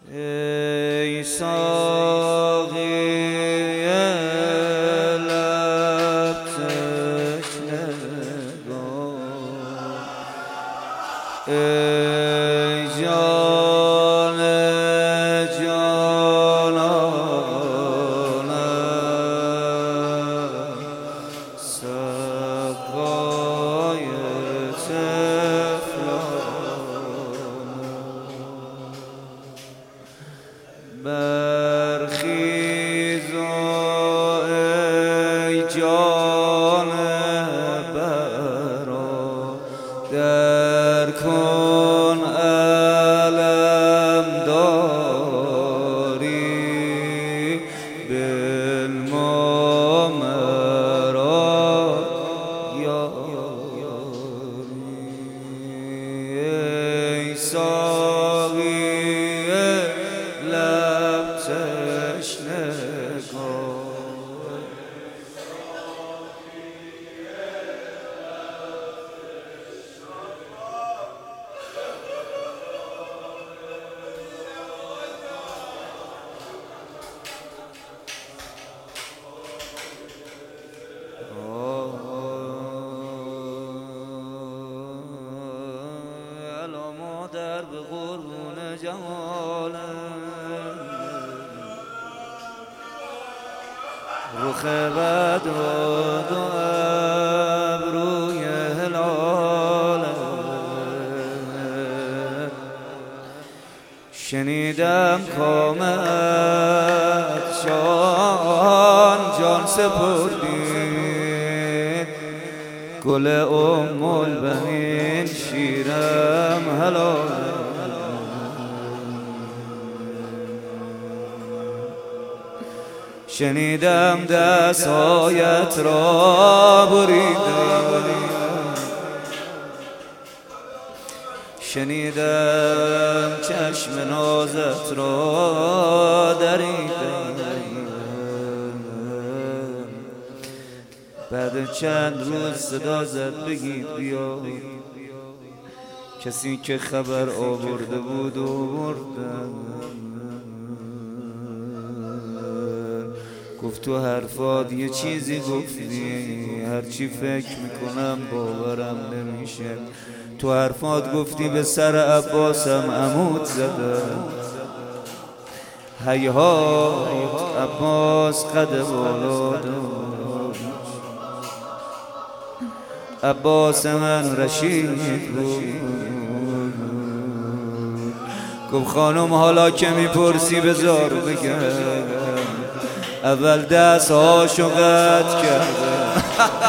ای ساقی لب تشنگان، ای جان جانانم، سقای برخیز ای جان برادر، کن علم داری بالما مرا یاری. ای ساقی لب تشنگان، الا مادر به قربون جمالت، رخ بد و دو ابروی هلالت. شنیدم کامت شان جان سپردی، گل ام البنین شیرم هلالت. شنیدم دستهایت را بریدم، شنیدم چشم نازت را دریدم. بعد چند روز صدا زد بگید بیا، کسی که خبر آورده بود آوردم. گفت تو حرفات یه چیزی گفتی، هرچی فکر میکنم باورم نمیشه. تو حرفات گفتی به سر عباسم عمود زدم. هیهات عباس قد بالا داشت، عباس من رشید بود. گفت خانم حالا که میپرسی بذار بگم، اول دست هاشو قطع کردم.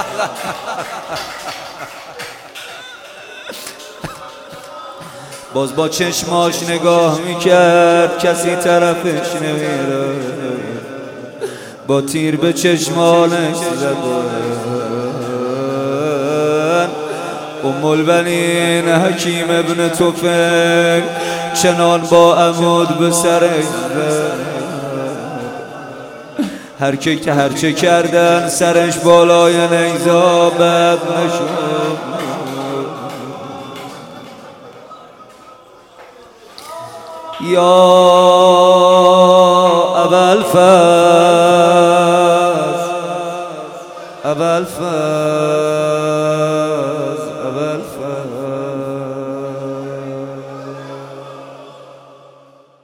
باز با چشماش نگاه میکرد، کسی طرفش نمیره. با تیر به چشمانش زدن. ام البنین حکیم ابن طفیل چنان با عمود به سرش زد. هرچه کردن سرش بالای نیزا بد نشد. یا ابوالفضل